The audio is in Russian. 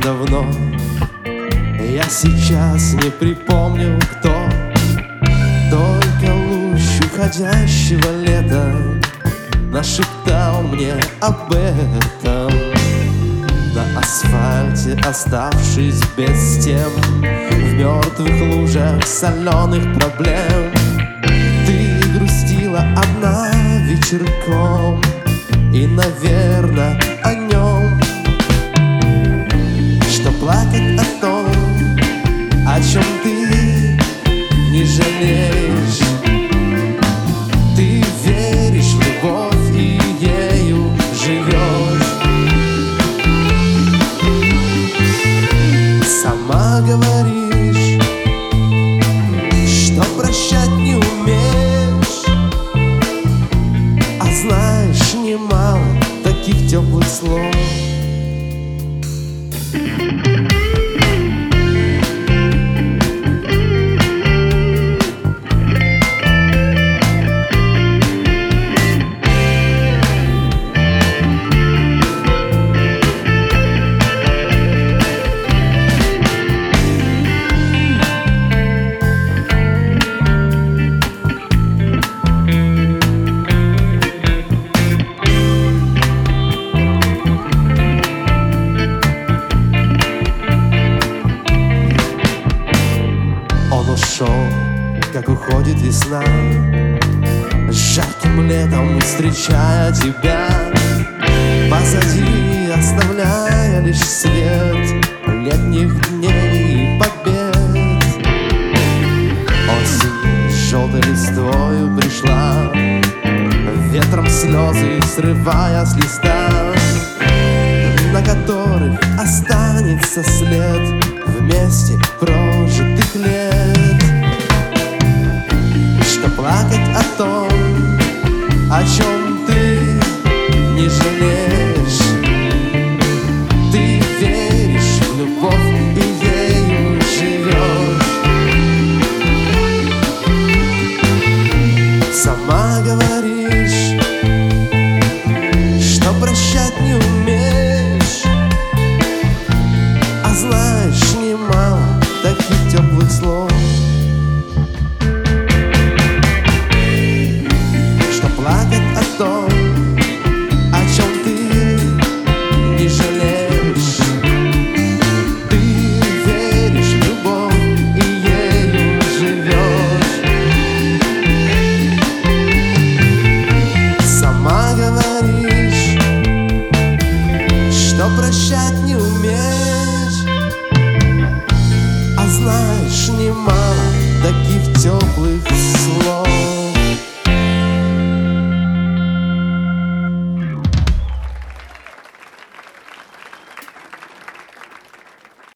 давно. Я сейчас не припомню, кто, только луч уходящего лета нашептал мне об этом. На асфальте, оставшись без тем, в мертвых лужах соленых проблем, ты грустила одна вечерком, и, наверное, о нем. Что плакать о том, о чем ты не жалеешь. Ты веришь в любовь и ею живешь. Сама говоришь, что прощать не умеешь, а знаешь немало таких теплых слов. Ушел, как уходит весна, жарким летом встречая тебя, позади оставляя лишь свет летних дней и побед. Осень с желтой листвою пришла, ветром слезы срывая с листа, на которых останется след вместе прожитых лет. Что плакать о том, о чем ты не жалеешь. Ты веришь в любовь и ею живешь. Сама говоришь, что прощать не умеешь, а знаешь немало таких теплых слов. Что плакать о том, о чем ты не жалеешь. Ты веришь в любовь и ею живешь. Сама говоришь, что прощать не умеешь, а знаешь немало таких теплых слов.